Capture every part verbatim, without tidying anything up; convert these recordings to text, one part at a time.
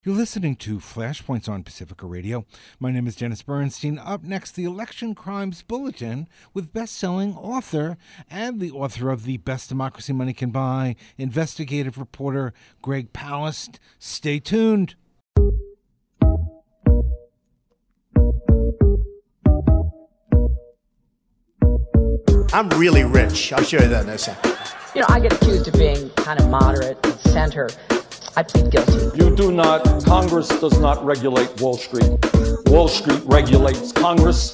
You're listening to Flashpoints on Pacifica Radio. My name is Dennis Bernstein. Up next, the Election Crimes Bulletin with best-selling author and the author of The Best Democracy Money Can Buy, investigative reporter Greg Palast. Stay tuned. I'm really rich. I'll show you that in a second. You know, I get accused of being kind of moderate and center. I plead guilty. You do not, Congress does not regulate Wall Street. Wall Street regulates Congress.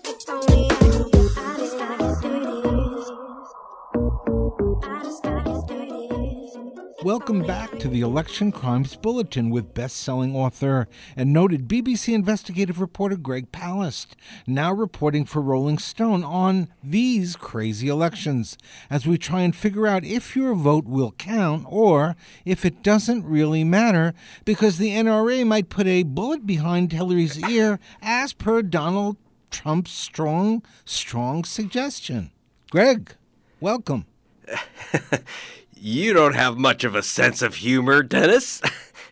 Welcome back to the Election Crimes Bulletin with best-selling author and noted B B C investigative reporter Greg Palast, now reporting for Rolling Stone on these crazy elections, as we try and figure out if your vote will count or if it doesn't really matter because the N R A might put a bullet behind Hillary's ear as per Donald Trump's strong, strong suggestion. Greg, welcome. You don't have much of a sense of humor, Dennis.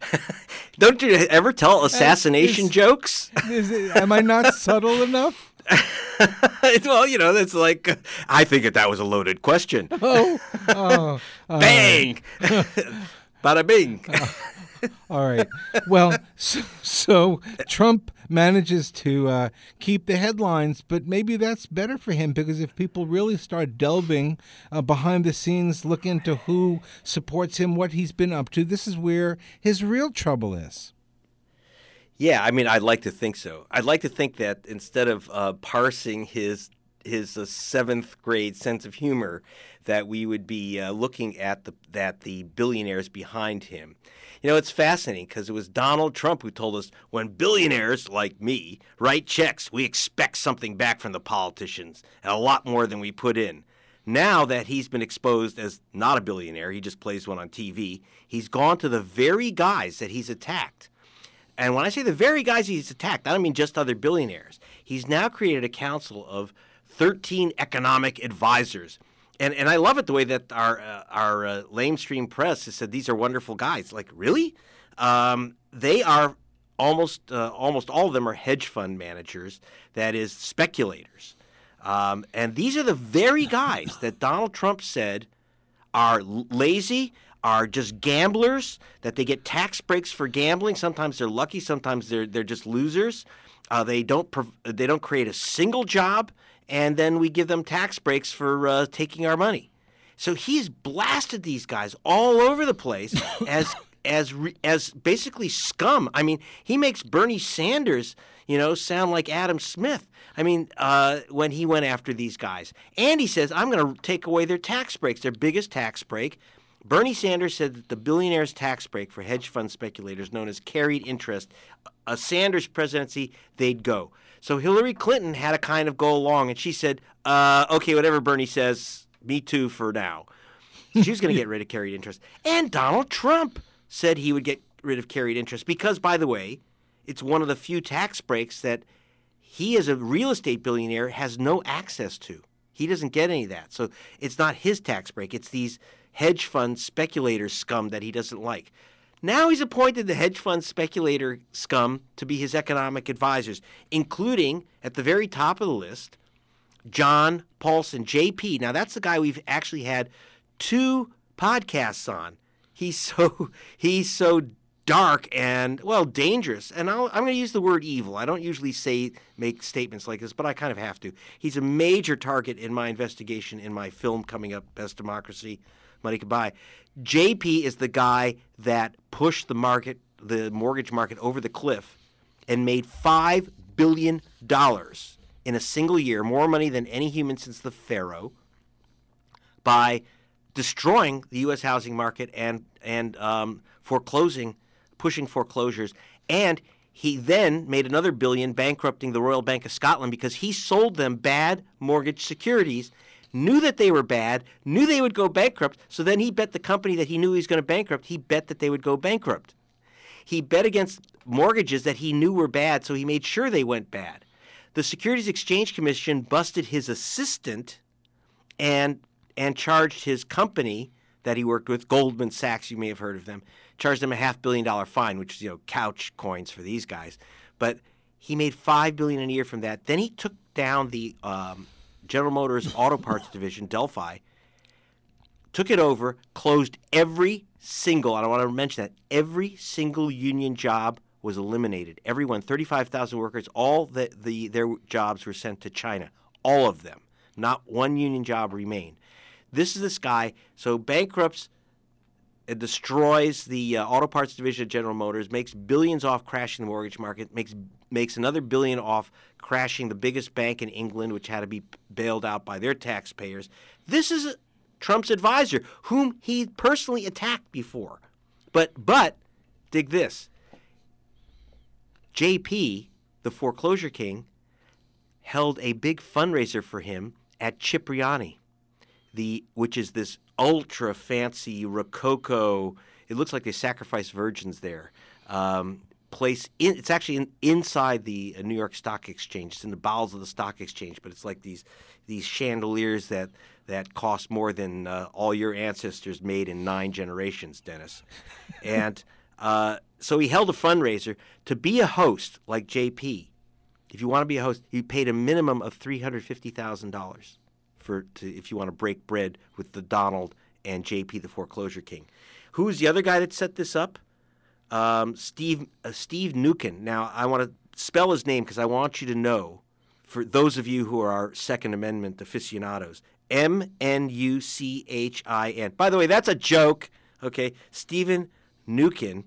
Don't you ever tell assassination is, jokes? Is it, am I not subtle enough? Well, you know, it's like, I think that that was a loaded question. Oh, oh uh, Bang! Bada bing. Uh, all right. Well, so, so Trump manages to uh, keep the headlines, but maybe that's better for him because if people really start delving uh, behind the scenes, look into who supports him, what he's been up to, this is where his real trouble is. Yeah, I mean, I'd like to think so. I'd like to think that instead of uh, parsing his his uh, seventh grade sense of humor, that we would be uh, looking at the that the billionaires behind him. You know, it's fascinating because it was Donald Trump who told us when billionaires like me write checks, we expect something back from the politicians, and a lot more than we put in. Now that he's been exposed as not a billionaire, he just plays one on T V, he's gone to the very guys that he's attacked. And when I say the very guys he's attacked, I don't mean just other billionaires. He's now created a council of thirteen economic advisors. And and I love it the way that our uh, our uh, lamestream press has said these are wonderful guys. Like, really? Um, they are almost uh, almost all of them are hedge fund managers, that is, speculators. Um, and these are the very guys that Donald Trump said are lazy, are just gamblers, that they get tax breaks for gambling. Sometimes they're lucky, sometimes they're they're just losers. Uh, they don't prov- they don't create a single job. And then we give them tax breaks for uh, taking our money. So he's blasted these guys all over the place as as as basically scum. I mean, he makes Bernie Sanders, you know, sound like Adam Smith. I mean, uh, when he went after these guys. And he says, I'm going to take away their tax breaks, their biggest tax break. Bernie Sanders said that the billionaire's tax break for hedge fund speculators, known as carried interest, a Sanders presidency, they'd go. So Hillary Clinton had to kind of go along, and she said, uh, okay, whatever Bernie says, me too for now. She was going to get rid of carried interest. And Donald Trump said he would get rid of carried interest because, by the way, it's one of the few tax breaks that he, as a real estate billionaire, has no access to. He doesn't get any of that. So it's not his tax break. It's these hedge fund speculator scum that he doesn't like. Now he's appointed the hedge fund speculator scum to be his economic advisors, including, at the very top of the list, John Paulson, J P. Now, that's the guy we've actually had two podcasts on. He's so he's so dark and, well, dangerous. And I'll, I'm going to use the word evil. I don't usually say make statements like this, but I kind of have to. He's a major target in my investigation in my film coming up, Best Democracy Money Can Buy. J P is the guy that pushed the market, the mortgage market, over the cliff and made five billion dollars in a single year, more money than any human since the pharaoh, by destroying the U S housing market and and um, foreclosing, pushing foreclosures. And he then made another billion bankrupting the Royal Bank of Scotland because he sold them bad mortgage securities, knew that they were bad, knew they would go bankrupt, so then he bet the company that he knew he was going to bankrupt, he bet that they would go bankrupt. He bet against mortgages that he knew were bad, so he made sure they went bad. The Securities Exchange Commission busted his assistant and and charged his company that he worked with, Goldman Sachs, you may have heard of them, charged him a half billion dollar fine, which is, you know, couch coins for these guys. But he made five billion dollars a year from that. Then he took down the um, General Motors Auto Parts division, Delphi, took it over, closed every single, and I want to mention that, every single union job was eliminated. Everyone, thirty-five thousand workers, all the, the their jobs were sent to China. All of them. Not one union job remained. This is this guy, so bankrupts, it destroys the uh, auto parts division of General Motors, makes billions off crashing the mortgage market, makes makes another billion off crashing the biggest bank in England, which had to be bailed out by their taxpayers. This is Trump's advisor, whom he personally attacked before. But, but, dig this. J P, the foreclosure king, held a big fundraiser for him at Cipriani, the which is this ultra fancy Rococo. It looks like they sacrifice virgins there. Um, place in, it's actually in, inside the uh, New York Stock Exchange. It's in the bowels of the stock exchange, but it's like these these chandeliers that that cost more than uh, all your ancestors made in nine generations, Dennis. And uh, so he held a fundraiser to be a host like J P. If you want to be a host, you paid a minimum of three hundred fifty thousand dollars for to, if you want to break bread with the Donald and J P, the foreclosure king. Who's the other guy that set this up? Um, Steve uh, Steve Nukin. Now, I want to spell his name because I want you to know, for those of you who are our Second Amendment aficionados, M N U C H I N. By the way, that's a joke, okay? Stephen Nukin.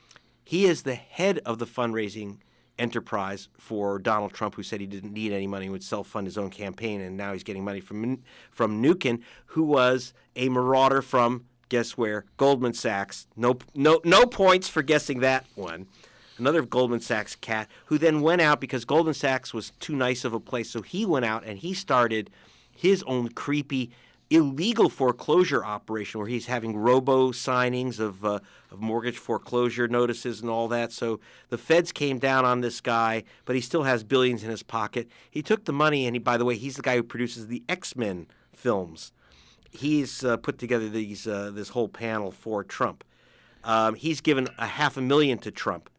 He is the head of the fundraising enterprise for Donald Trump, who said he didn't need any money, would self-fund his own campaign, and now he's getting money from from Nukin, who was a marauder from, guess where, Goldman Sachs. No, no, no points for guessing that one. Another Goldman Sachs cat, who then went out because Goldman Sachs was too nice of a place, so he went out and he started his own creepy, illegal foreclosure operation where he's having robo signings of uh, of mortgage foreclosure notices and all that. So the feds came down on this guy, but he still has billions in his pocket. He took the money, and he, by the way, he's the guy who produces the X-Men films. He's uh, put together these uh, this whole panel for Trump. Um, he's given a half a million to Trump.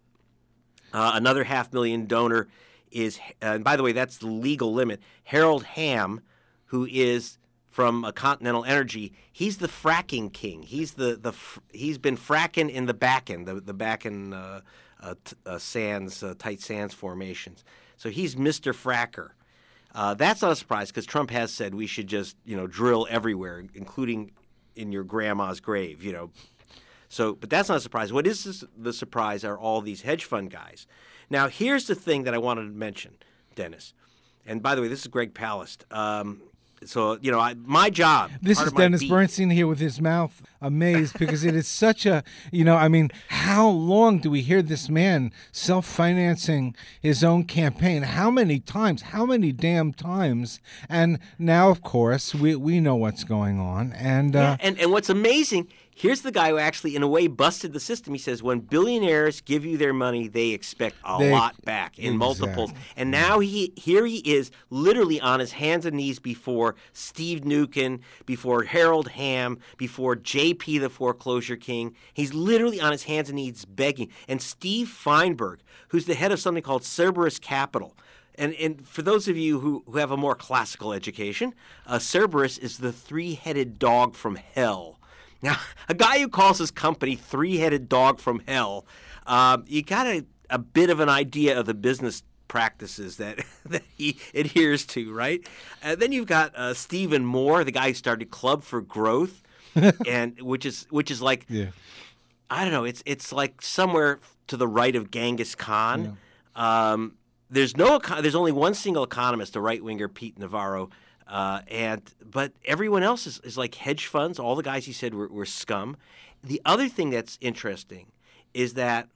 Uh, another half million donor is, uh, and by the way, that's the legal limit, Harold Hamm, who is from uh, Continental Energy. He's the fracking king. He's the the he's been fracking in the Bakken, the the Bakken uh, uh, t- uh, sands, uh, tight sands formations. So he's Mister Fracker. Uh, that's not a surprise because Trump has said we should just you know drill everywhere, including in your grandma's grave. You know, so but that's not a surprise. What is this, the surprise are all these hedge fund guys. Now here's the thing that I wanted to mention, Dennis. And by the way, this is Greg Palast. Um, So, you know, I, my job. This is Dennis Bernstein here with his mouth amazed because it is such a, you know, I mean, how long do we hear this man self-financing his own campaign? How many times? How many damn times? And now, of course, we we know what's going on. And, uh, yeah, and, and what's amazing, here's the guy who actually, in a way, busted the system. He says, when billionaires give you their money, they expect a they, lot back in exactly. multiples. And now he here he is literally on his hands and knees before Steve Nukin, before Harold Hamm, before J P, the foreclosure king. He's literally on his hands and knees begging. And Steve Feinberg, who's the head of something called Cerberus Capital. And, and for those of you who, who have a more classical education, uh, Cerberus is the three-headed dog from hell. Now, a guy who calls his company three-headed dog from hell, uh, you got a, a bit of an idea of the business practices that, that he adheres to, right? Uh, then you've got uh, Stephen Moore, the guy who started Club for Growth, and which is which is like, yeah. I don't know, it's it's like somewhere to the right of Genghis Khan. Yeah. Um, there's no there's only one single economist, the right-winger Pete Navarro. Uh, and but everyone else is, is like hedge funds. All the guys he said were, were scum. The other thing that's interesting is that,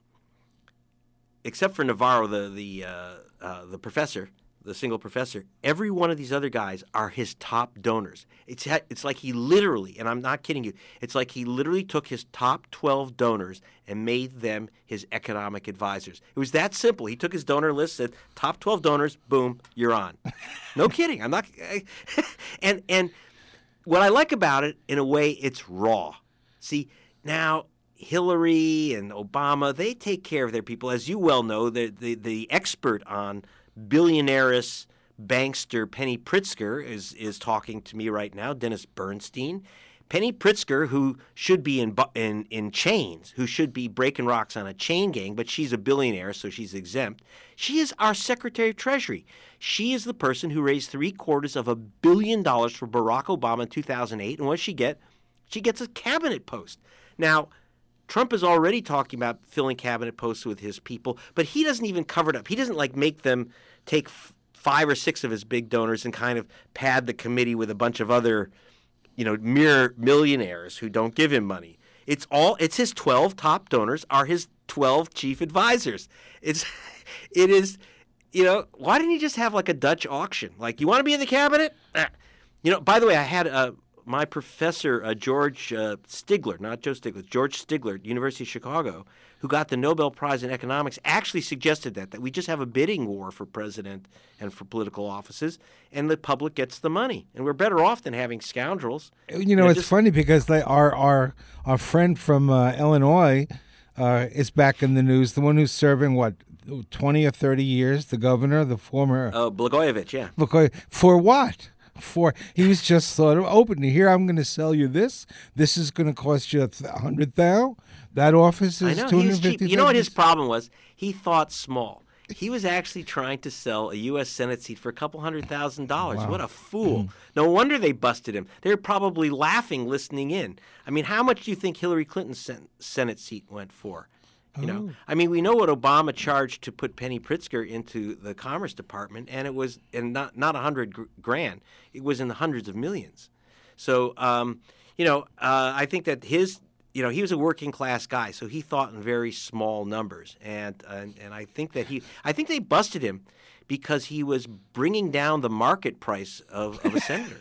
except for Navarro, the the uh, uh, the professor, the single professor, every one of these other guys are his top donors. It's it's like he literally, and I'm not kidding you, it's like he literally took his top twelve donors and made them his economic advisors. It was that simple. He took his donor list, said, top twelve donors, boom, you're on. No kidding. I'm not. and and what I like about it, in a way, it's raw. See, now Hillary and Obama, they take care of their people. As you well know, the, the, the expert on billionaires bankster Penny Pritzker is, is talking to me right now, Dennis Bernstein. Penny Pritzker, who should be in, in in chains, who should be breaking rocks on a chain gang, but she's a billionaire, so she's exempt. She is our Secretary of Treasury. She is the person who raised three quarters of a billion dollars for Barack Obama in two thousand eight. And what does she get? She gets a cabinet post. Now, Trump is already talking about filling cabinet posts with his people, but he doesn't even cover it up. He doesn't like make them take f- five or six of his big donors and kind of pad the committee with a bunch of other, you know, mere millionaires who don't give him money. It's all it's his twelve top donors are his twelve chief advisors. It's it is, you know, why didn't he just have like a Dutch auction? Like, you want to be in the cabinet? Ah. You know, by the way, I had uh, my professor, uh, George uh, Stigler, not Joe Stiglitz, George Stigler, University of Chicago, who got the Nobel Prize in economics, actually suggested that, that we just have a bidding war for president and for political offices, and the public gets the money. And we're better off than having scoundrels. You know, You know, it's just- funny because they, our, our, our friend from uh, Illinois uh, is back in the news, the one who's serving, what, twenty or thirty years, the governor, the former... Oh, Blagojevich, yeah. Because for what? For he was just sort of open. Here, I'm going to sell you this. This is going to cost you a hundred thousand. That office I is know, two he hundred was cheap. fifty. You know what his problem was? He thought small. He was actually trying to sell a U S Senate seat for a couple hundred thousand dollars. What a fool. No wonder they busted him. They're probably laughing listening in. I mean, how much do you think Hillary Clinton's sen- Senate seat went for? You know, I mean, we know what Obama charged to put Penny Pritzker into the Commerce Department, and it was and not not a hundred gr- grand. It was in the hundreds of millions. So, um, you know, uh, I think that his, you know, he was a working class guy, so he thought in very small numbers, and and, and I think that he, I think they busted him because he was bringing down the market price of, of a senator.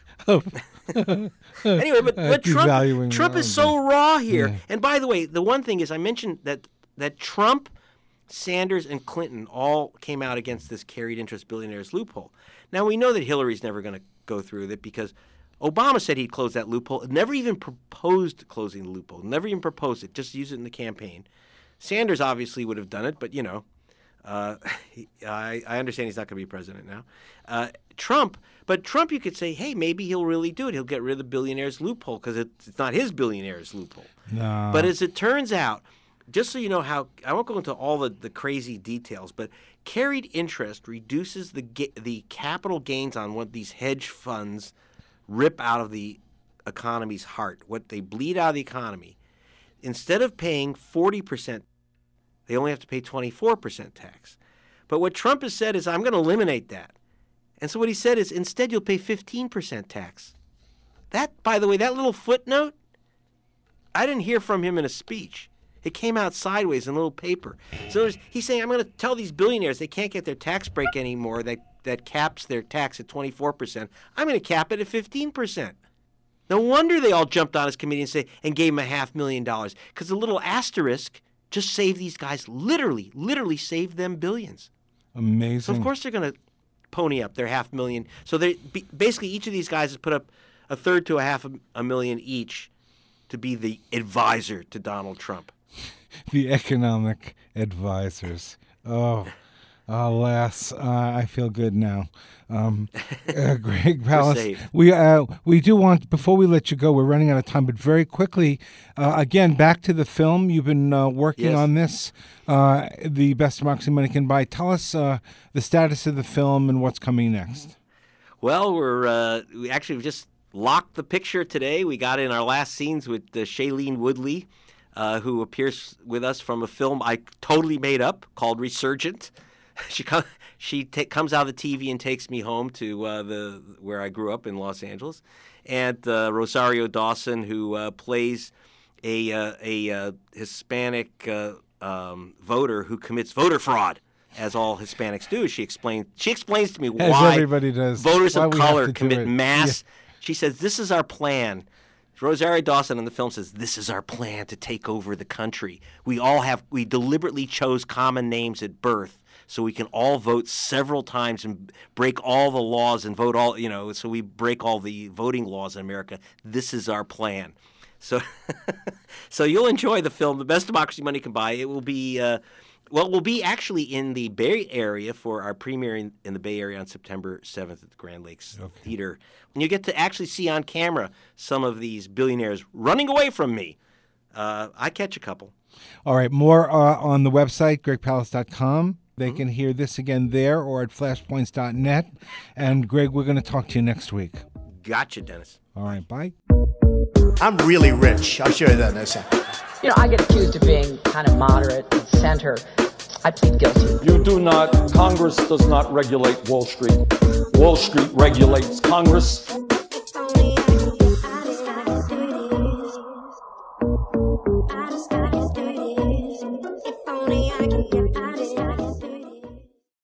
Anyway, but, but devaluing Trump, Trump the- is so raw here. And by the way, the one thing is, I mentioned that that Trump, Sanders, and Clinton all came out against this carried interest billionaires loophole. Now, we know that Hillary's never going to go through with it because Obama said he'd close that loophole, never even proposed closing the loophole, never even proposed it, just use it in the campaign. Sanders obviously would have done it, but, you know, uh, he, I, I understand he's not going to be president now. Uh, Trump, but Trump, you could say, hey, maybe he'll really do it. He'll get rid of the billionaires loophole because it, it's not his billionaires loophole. No. But as it turns out, just so you know how, I won't go into all the, the crazy details, but carried interest reduces the ga- the capital gains on what these hedge funds rip out of the economy's heart, what they bleed out of the economy. Instead of paying forty percent, they only have to pay twenty-four percent tax. But what Trump has said is, I'm going to eliminate that. And so what he said is, instead you'll pay fifteen percent tax. That, by the way, that little footnote, I didn't hear from him in a speech. It came out sideways in a little paper. So he's saying, I'm going to tell these billionaires they can't get their tax break anymore that, that caps their tax at twenty-four percent. I'm going to cap it at fifteen percent. No wonder they all jumped on his committee and, say, and gave him a half million dollars, because the little asterisk just saved these guys, literally, literally saved them billions. Amazing. So, of course, they're going to pony up their half million. So they basically each of these guys has put up a third to a half a, a million each to be the advisor to Donald Trump. The economic advisors. Oh, alas, uh, I feel good now. Um, uh, Greg Palast, safe. we uh, we do want, before we let you go, we're running out of time, but very quickly, uh, again, back to the film. You've been uh, working Yes. on this, uh, The Best Democracy Money Can Buy. Tell us uh, the status of the film and what's coming next. Well, we're uh, we actually just locked the picture today. We got in our last scenes with uh, Shailene Woodley, uh, who appears with us from a film I totally made up called Resurgent. She com- she ta- comes out of the T V and takes me home to uh, the where I grew up in Los Angeles, and uh, Rosario Dawson, who uh, plays a uh, a uh, Hispanic uh, um, voter who commits voter fraud, as all Hispanics do. She explains she explains to me As why everybody does. voters Why of we have color to do commit it. mass. She says, this is our plan. Rosario Dawson in the film says, this is our plan to take over the country. We all have, we deliberately chose common names at birth so we can all vote several times and break all the laws and vote all, you know, so we break all the voting laws in America. This is our plan. So, so you'll enjoy the film, The Best Democracy Money Can Buy. It will be, uh, well, we'll be actually in the Bay Area for our premiere in, in the Bay Area on September seventh at the Grand Lakes okay. Theater. And you get to actually see on camera some of these billionaires running away from me. Uh, I catch a couple. All right, more uh, on the website, greg palast dot com. They mm-hmm. can hear this again there or at flashpoints dot net. And, Greg, we're going to talk to you next week. Gotcha, Dennis. All right, bye. I'm really rich. I'll show you that in a second. You know, I get accused of being kind of moderate and center. I plead guilty. You do not, Congress does not regulate Wall Street. Wall Street regulates Congress.